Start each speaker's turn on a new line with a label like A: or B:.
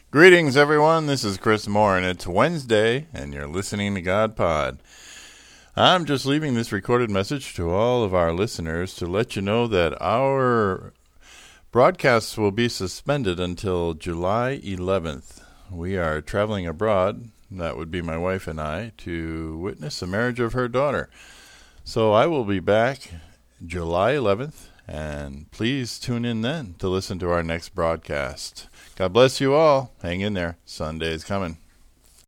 A: Greetings, everyone. This is Chris Moore, and it's Wednesday, and you're listening to God Pod. I'm just leaving this recorded message to all of our listeners to let you know that our broadcasts will be suspended until July 11th. We are traveling abroad, that would be my wife and I, to witness the marriage of her daughter. So I will be back July 11th, and please tune in then to listen to our next broadcast. God bless you all. Hang in there. Sunday's coming.